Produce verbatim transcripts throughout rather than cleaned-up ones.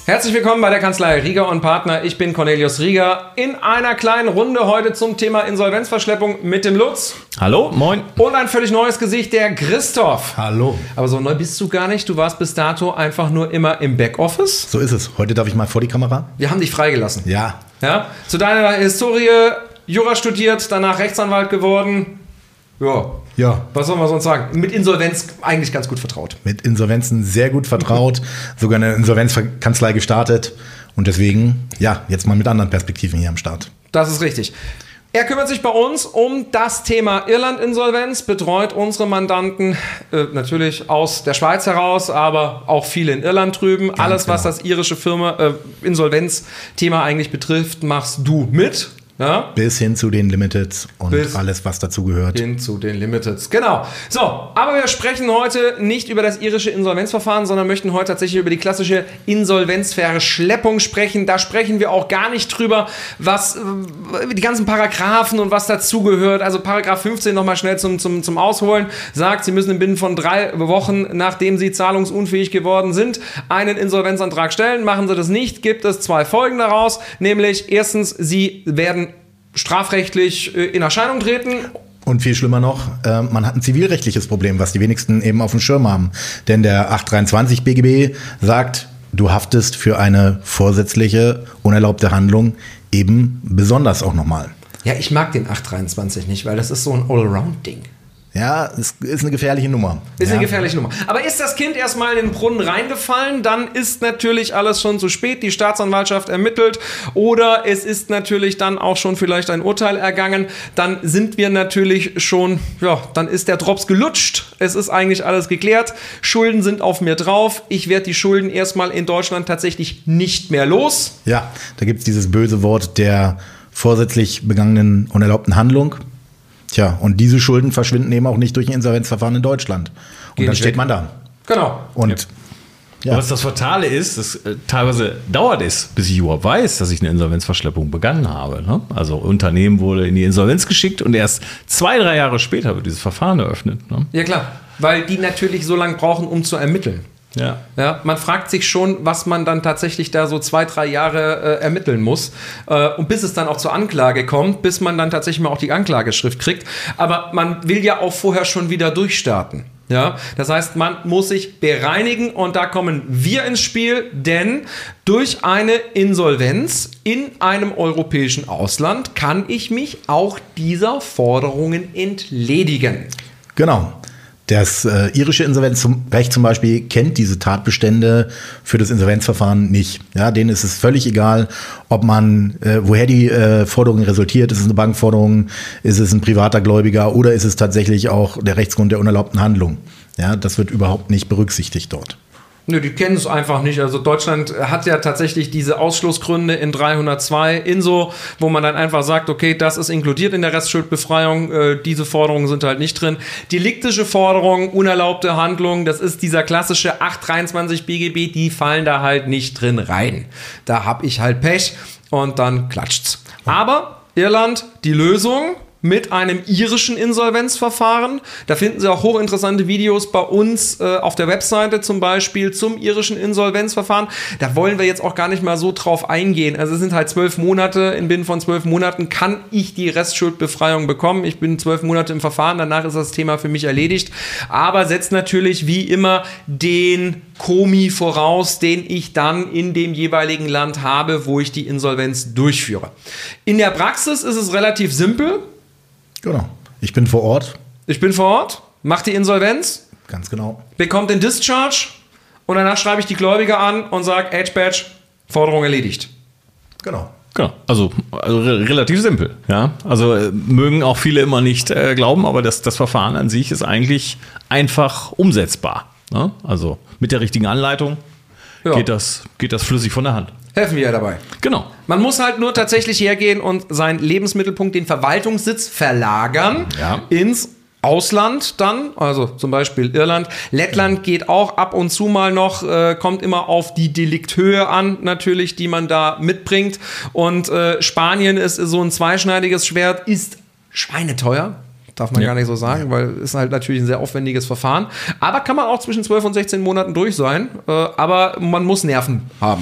Herzlich willkommen bei der Kanzlei Rieger und Partner. Ich bin Cornelius Rieger in einer kleinen Runde heute zum Thema Insolvenzverschleppung mit dem Lutz. Hallo, moin. Und ein völlig neues Gesicht, der Christoph. Hallo. Aber so neu bist du gar nicht. Du warst bis dato einfach nur immer im Backoffice. So ist es. Heute darf ich mal vor die Kamera. Wir haben dich freigelassen. Ja. Ja? Zu deiner Historie, Jura studiert, danach Rechtsanwalt geworden. Ja. Ja. Was soll man sonst sagen? Mit Insolvenz eigentlich ganz gut vertraut. Mit Insolvenzen sehr gut vertraut. Sogar eine Insolvenzkanzlei gestartet. Und deswegen, ja, jetzt mal mit anderen Perspektiven hier am Start. Das ist richtig. Er kümmert sich bei uns um das Thema Irland-Insolvenz, betreut unsere Mandanten äh, natürlich aus der Schweiz heraus, aber auch viele in Irland drüben. Ganz Alles, genau. Was das irische Firma äh, Insolvenz-Thema eigentlich betrifft, machst du mit. Ja? Bis hin zu den Limiteds und Bis alles, was dazu gehört. Hin zu den Limiteds, genau. So, aber wir sprechen heute nicht über das irische Insolvenzverfahren, sondern möchten heute tatsächlich über die klassische Insolvenzverschleppung sprechen. Da sprechen wir auch gar nicht drüber, was äh, die ganzen Paragraphen und was dazugehört. Also Paragraph fünfzehn nochmal schnell zum, zum, zum Ausholen. Sagt, Sie müssen im Binnen von drei Wochen, nachdem Sie zahlungsunfähig geworden sind, einen Insolvenzantrag stellen. Machen Sie das nicht, gibt es zwei Folgen daraus. Nämlich erstens, Sie werden strafrechtlich äh, in Erscheinung treten. Und viel schlimmer noch, äh, man hat ein zivilrechtliches Problem, was die wenigsten eben auf dem Schirm haben. Denn der acht dreiundzwanzig B G B sagt, du haftest für eine vorsätzliche, unerlaubte Handlung eben besonders auch nochmal. Ja, ich mag den acht dreiundzwanzig nicht, weil das ist so ein Allround-Ding. Ja, es ist eine gefährliche Nummer. Ist ja. eine gefährliche Nummer. Aber ist das Kind erstmal in den Brunnen reingefallen, dann ist natürlich alles schon zu spät. Die Staatsanwaltschaft ermittelt oder es ist natürlich dann auch schon vielleicht ein Urteil ergangen. Dann sind wir natürlich schon, ja, dann ist der Drops gelutscht. Es ist eigentlich alles geklärt. Schulden sind auf mir drauf. Ich werde die Schulden erstmal in Deutschland tatsächlich nicht mehr los. Ja, da gibt es dieses böse Wort der vorsätzlich begangenen unerlaubten Handlung. Tja, und diese Schulden verschwinden eben auch nicht durch ein Insolvenzverfahren in Deutschland. Und Geht dann steht weg. man da. Genau. Und ja. Was das Fatale ist, dass, äh, teilweise dauert es, bis ich überhaupt weiß, dass ich eine Insolvenzverschleppung begangen habe. Ne? Also Unternehmen wurde in die Insolvenz geschickt und erst zwei, drei Jahre später wird dieses Verfahren eröffnet. Ne? Ja klar, weil die natürlich so lange brauchen, um zu ermitteln. Ja. Ja, man fragt sich schon, was man dann tatsächlich da so zwei, drei Jahre äh, ermitteln muss. Äh, und bis es dann auch zur Anklage kommt, bis man dann tatsächlich mal auch die Anklageschrift kriegt. Aber man will ja auch vorher schon wieder durchstarten. Ja, das heißt, man muss sich bereinigen und da kommen wir ins Spiel, denn durch eine Insolvenz in einem europäischen Ausland kann ich mich auch dieser Forderungen entledigen. Genau. Das äh, irische Insolvenzrecht zum Beispiel kennt diese Tatbestände für das Insolvenzverfahren nicht. Ja, denen ist es völlig egal, ob man, äh, woher die äh, Forderung resultiert. Ist es eine Bankforderung, ist es ein privater Gläubiger oder ist es tatsächlich auch der Rechtsgrund der unerlaubten Handlung? Ja, das wird überhaupt nicht berücksichtigt dort. Nö, die kennen es einfach nicht. Also Deutschland hat ja tatsächlich diese Ausschlussgründe in dreihundertzwei Inso, wo man dann einfach sagt, okay, das ist inkludiert in der Restschuldbefreiung, äh, diese Forderungen sind halt nicht drin. Deliktische Forderungen, unerlaubte Handlungen, das ist dieser klassische acht dreiundzwanzig B G B, die fallen da halt nicht drin rein. Da hab ich halt Pech und dann klatscht's. Aber Irland, die Lösung mit einem irischen Insolvenzverfahren. Da finden Sie auch hochinteressante Videos bei uns äh, auf der Webseite zum Beispiel zum irischen Insolvenzverfahren. Da wollen wir jetzt auch gar nicht mal so drauf eingehen. Also es sind halt zwölf Monate. In binnen von zwölf Monaten kann ich die Restschuldbefreiung bekommen. Ich bin zwölf Monate im Verfahren. Danach ist das Thema für mich erledigt. Aber setzt natürlich wie immer den Komi voraus, den ich dann in dem jeweiligen Land habe, wo ich die Insolvenz durchführe. In der Praxis ist es relativ simpel. Genau. Ich bin vor Ort. Ich bin vor Ort, mache die Insolvenz. Ganz genau. Bekommt den Discharge und danach schreibe ich die Gläubiger an und sage, Age-Badge, Forderung erledigt. Genau. Genau, also, also re- relativ simpel. Ja? Also äh, mögen auch viele immer nicht äh, glauben, aber das, das Verfahren an sich ist eigentlich einfach umsetzbar. Ne? Also mit der richtigen Anleitung ja. geht das, geht das flüssig von der Hand. Helfen wir ja dabei. Genau. Man muss halt nur tatsächlich hergehen und seinen Lebensmittelpunkt, den Verwaltungssitz verlagern ja. ins Ausland dann, also zum Beispiel Irland. Lettland geht auch ab und zu mal noch, äh, kommt immer auf die Delikthöhe an, natürlich, die man da mitbringt. Und äh, Spanien ist so ein zweischneidiges Schwert, ist schweineteuer. Darf man ja. gar nicht so sagen, weil es halt natürlich ein sehr aufwendiges Verfahren. Aber kann man auch zwischen zwölf und sechzehn Monaten durch sein. Äh, aber man muss Nerven haben.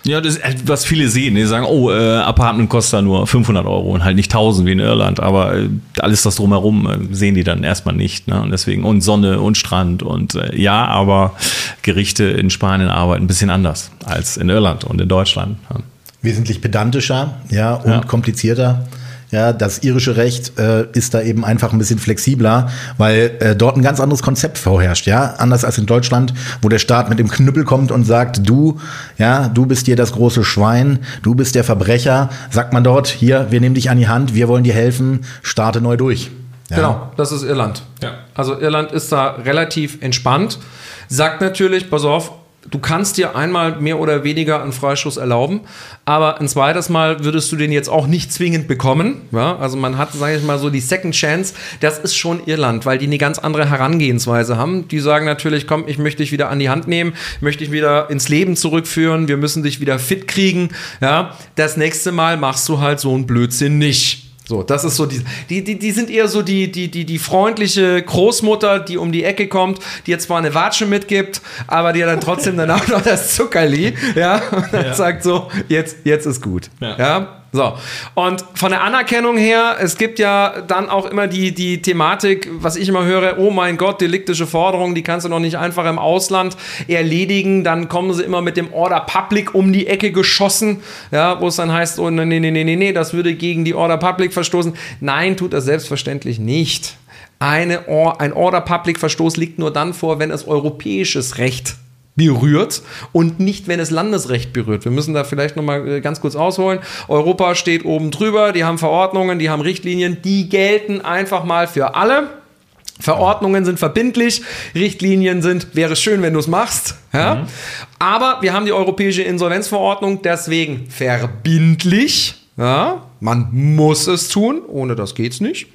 Ja, das ist, was viele sehen, die sagen, oh, äh, Apartment kostet da nur fünfhundert Euro und halt nicht tausend wie in Irland, aber äh, alles das drumherum äh, sehen die dann erstmal nicht, ne? Und deswegen, und Sonne und Strand und äh, ja, aber Gerichte in Spanien arbeiten ein bisschen anders als in Irland und in Deutschland. Ja. Wesentlich pedantischer, ja, und Ja. komplizierter. Ja, das irische Recht äh, ist da eben einfach ein bisschen flexibler, weil äh, dort ein ganz anderes Konzept vorherrscht, ja, anders als in Deutschland, wo der Staat mit dem Knüppel kommt und sagt, du, ja, du bist hier das große Schwein, du bist der Verbrecher, sagt man dort, hier, wir nehmen dich an die Hand, wir wollen dir helfen, starte neu durch. Ja. Genau, das ist Irland. Ja. Also Irland ist da relativ entspannt, sagt natürlich, pass auf, du kannst dir einmal mehr oder weniger einen Freischuss erlauben, aber ein zweites Mal würdest du den jetzt auch nicht zwingend bekommen. Ja, also man hat, sage ich mal, so die Second Chance. Das ist schon Irland, weil die eine ganz andere Herangehensweise haben. Die sagen natürlich, komm, ich möchte dich wieder an die Hand nehmen, möchte dich wieder ins Leben zurückführen, wir müssen dich wieder fit kriegen. Ja, das nächste Mal machst du halt so einen Blödsinn nicht. So, das ist so die, die, die, die sind eher so die, die, die, die freundliche Großmutter, die um die Ecke kommt, die jetzt zwar eine Watsche mitgibt, aber die dann trotzdem danach noch das Zuckerli, ja, und dann ja. sagt so, jetzt, jetzt ist gut, ja. ja. So, und von der Anerkennung her, es gibt ja dann auch immer die, die Thematik, was ich immer höre, oh mein Gott, deliktische Forderungen, die kannst du noch nicht einfach im Ausland erledigen, dann kommen sie immer mit dem Order Public um die Ecke geschossen, ja, wo es dann heißt, oh nee, nee, nee, nee, nee, das würde gegen die Order Public verstoßen. Nein, tut das selbstverständlich nicht. Eine Or- ein Order Public Verstoß liegt nur dann vor, wenn es europäisches Recht berührt und nicht, wenn es Landesrecht berührt. Wir müssen da vielleicht nochmal ganz kurz ausholen. Europa steht oben drüber, die haben Verordnungen, die haben Richtlinien, die gelten einfach mal für alle. Verordnungen sind verbindlich, Richtlinien sind, wäre schön, wenn du es machst. Ja? Mhm. Aber wir haben die Europäische Insolvenzverordnung, deswegen verbindlich. Ja? Man muss es tun, ohne das geht's nicht.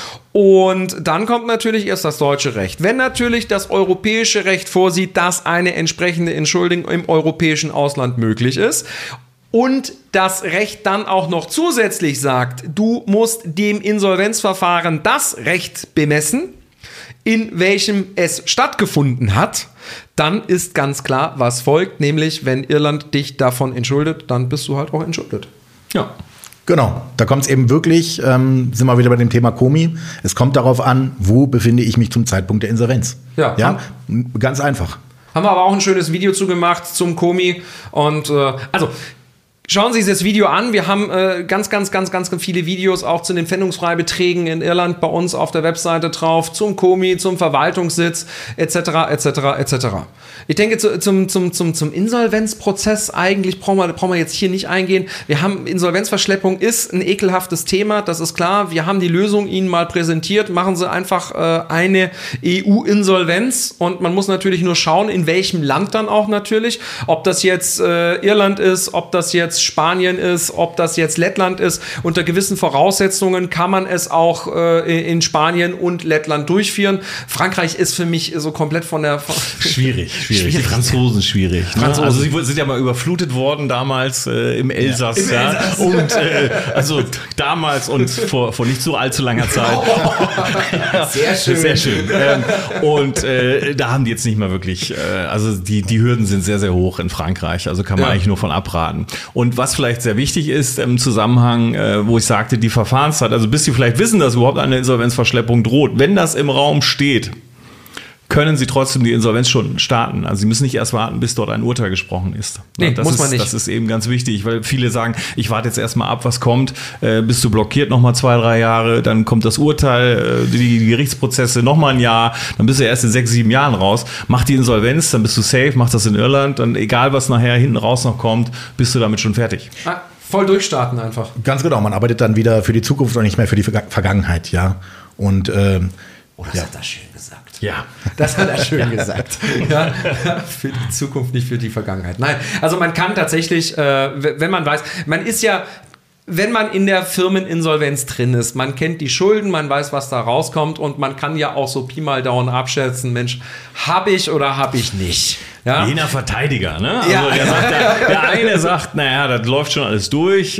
Und dann kommt natürlich erst das deutsche Recht. Wenn natürlich das europäische Recht vorsieht, dass eine entsprechende Entschuldigung im europäischen Ausland möglich ist und das Recht dann auch noch zusätzlich sagt, du musst dem Insolvenzverfahren das Recht bemessen, in welchem es stattgefunden hat, dann ist ganz klar, was folgt, nämlich wenn Irland dich davon entschuldet, dann bist du halt auch entschuldet. Ja. Genau, da kommt es eben wirklich, ähm, sind wir wieder bei dem Thema Komi, es kommt darauf an, wo befinde ich mich zum Zeitpunkt der Insolvenz. Ja, ja, ganz einfach. Haben wir aber auch ein schönes Video zu gemacht zum Komi und äh, also schauen Sie sich das Video an. Wir haben äh, ganz, ganz, ganz, ganz viele Videos auch zu den Pfändungsfreibeträgen in Irland bei uns auf der Webseite drauf, zum Komi, zum Verwaltungssitz, et cetera, et cetera, et cetera. Ich denke, zu, zum, zum, zum, zum Insolvenzprozess eigentlich brauchen wir, brauchen wir jetzt hier nicht eingehen. Wir haben, Insolvenzverschleppung ist ein ekelhaftes Thema, das ist klar. Wir haben die Lösung Ihnen mal präsentiert. Machen Sie einfach äh, eine E U-Insolvenz und man muss natürlich nur schauen, in welchem Land dann auch natürlich. Ob das jetzt äh, Irland ist, ob das jetzt Spanien ist, ob das jetzt Lettland ist. Unter gewissen Voraussetzungen kann man es auch äh, in Spanien und Lettland durchführen. Frankreich ist für mich so komplett von der... Schwierig, schwierig. Die Franzosen schwierig. Ne? Franzosen. Also sie sind ja mal überflutet worden damals äh, im Elsass. Ja, im ja. Elsass. Und äh, also damals und vor, vor nicht so allzu langer Zeit. Oh, sehr schön. Sehr schön. Ähm, und äh, da haben die jetzt nicht mal wirklich, äh, also die, die Hürden sind sehr, sehr hoch in Frankreich. Also kann man ja. eigentlich nur von abraten. Und was vielleicht sehr wichtig ist im Zusammenhang, äh, wo ich sagte, die Verfahrenszeit, also bis Sie vielleicht wissen, dass überhaupt eine Insolvenzverschleppung droht, wenn das im Raum steht, können Sie trotzdem die Insolvenz schon starten. Also Sie müssen nicht erst warten, bis dort ein Urteil gesprochen ist. Nee, das muss ist, man nicht. Das ist eben ganz wichtig, weil viele sagen, ich warte jetzt erstmal ab, was kommt, äh, bist du blockiert nochmal zwei, drei Jahre, dann kommt das Urteil, äh, die, die Gerichtsprozesse nochmal ein Jahr, dann bist du erst in sechs, sieben Jahren raus. Mach die Insolvenz, dann bist du safe, mach das in Irland, dann egal, was nachher hinten raus noch kommt, bist du damit schon fertig. Ah, voll durchstarten einfach. Ganz genau, man arbeitet dann wieder für die Zukunft und nicht mehr für die Verga- Vergangenheit, ja. Und ähm, oh, das ja. hat er schön gesagt. Ja. Das hat er schön gesagt. Ja, für die Zukunft, nicht für die Vergangenheit. Nein, also man kann tatsächlich, äh, wenn man weiß, man ist ja, wenn man in der Firmeninsolvenz drin ist, man kennt die Schulden, man weiß, was da rauskommt und man kann ja auch so Pi mal Daumen abschätzen, Mensch, habe ich oder habe ich nicht? Ja? Je nach Verteidiger, ne? Also Ja. der, sagt, der, der eine sagt, naja, das läuft schon alles durch.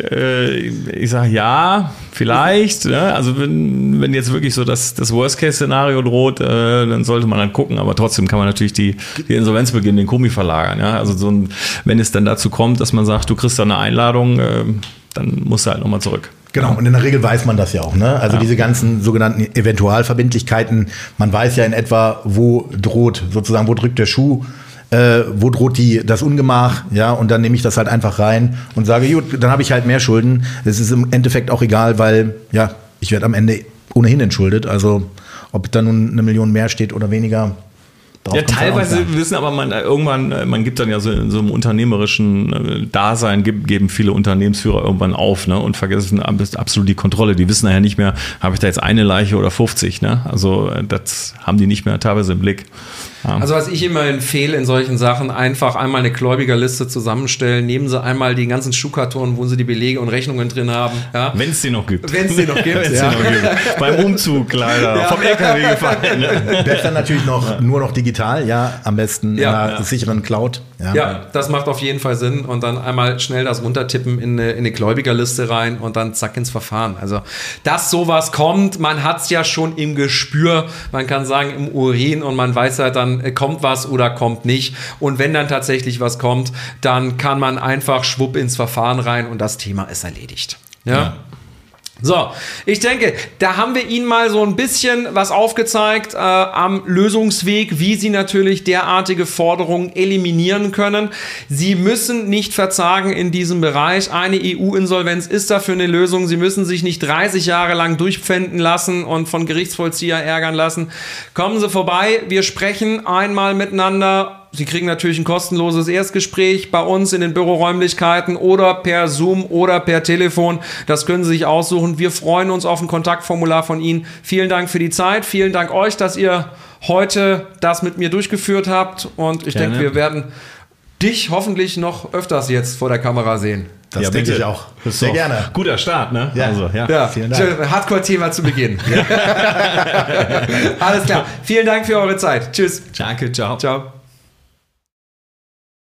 Ich sage, ja, vielleicht. Ne? Also wenn, wenn jetzt wirklich so das, das Worst-Case-Szenario droht, dann sollte man dann gucken. Aber trotzdem kann man natürlich die, die Insolvenzbeginn, den Kommi verlagern. Ja? Also so ein, wenn es dann dazu kommt, dass man sagt, du kriegst da eine Einladung, dann musst du halt nochmal zurück. Genau, und in der Regel weiß man das ja auch. Ne? Also ja. diese ganzen sogenannten Eventualverbindlichkeiten, man weiß ja in etwa, wo droht, sozusagen, wo drückt der Schuh, äh, wo droht die, das Ungemach, ja, und dann nehme ich das halt einfach rein und sage, gut, dann habe ich halt mehr Schulden. Es ist im Endeffekt auch egal, weil, ja, ich werde am Ende ohnehin entschuldet. Also, ob da nun eine Million mehr steht oder weniger. Ja, teilweise wissen aber man irgendwann, man gibt dann ja so in so einem unternehmerischen Dasein, geben viele Unternehmensführer irgendwann auf, ne, und vergessen absolut die Kontrolle. Die wissen nachher nicht mehr, habe ich da jetzt eine Leiche oder fünfzig, ne? Also das haben die nicht mehr teilweise im Blick. Ja. Also was ich immer empfehle in solchen Sachen, einfach einmal eine Gläubigerliste zusammenstellen, nehmen Sie einmal die ganzen Schuhkartonen, wo Sie die Belege und Rechnungen drin haben. Ja? Wenn es die noch gibt. Wenn es die noch gibt, ja. noch gibt. Beim Umzug leider, ja. vom L K W gefallen. Ne? Besser natürlich noch ja. nur noch digital, ja, am besten ja. in einer ja. sicheren Cloud. Ja. ja, das macht auf jeden Fall Sinn und dann einmal schnell das runtertippen in eine, in eine Gläubigerliste rein und dann zack ins Verfahren. Also, dass sowas kommt, man hat es ja schon im Gespür, man kann sagen im Urin und man weiß halt dann, kommt was oder kommt nicht. Und wenn dann tatsächlich was kommt, dann kann man einfach schwupp ins Verfahren rein und das Thema ist erledigt. Ja. ja. So, ich denke, da haben wir Ihnen mal so ein bisschen was aufgezeigt äh, am Lösungsweg, wie Sie natürlich derartige Forderungen eliminieren können. Sie müssen nicht verzagen in diesem Bereich. Eine E U-Insolvenz ist dafür eine Lösung. Sie müssen sich nicht dreißig Jahre lang durchpfänden lassen und von Gerichtsvollzieher ärgern lassen. Kommen Sie vorbei, wir sprechen einmal miteinander. Sie kriegen natürlich ein kostenloses Erstgespräch bei uns in den Büroräumlichkeiten oder per Zoom oder per Telefon. Das können Sie sich aussuchen. Wir freuen uns auf ein Kontaktformular von Ihnen. Vielen Dank für die Zeit. Vielen Dank euch, dass ihr heute das mit mir durchgeführt habt. Und ich Gerne. denke, wir werden dich hoffentlich noch öfters jetzt vor der Kamera sehen. Das ja, denke bitte. ich auch. Sehr gerne. Guter Start, ne? Ja, also, ja. ja. Vielen Dank. Hardcore-Thema zu Beginn. Alles klar. Vielen Dank für eure Zeit. Tschüss. Danke, ciao. Ciao.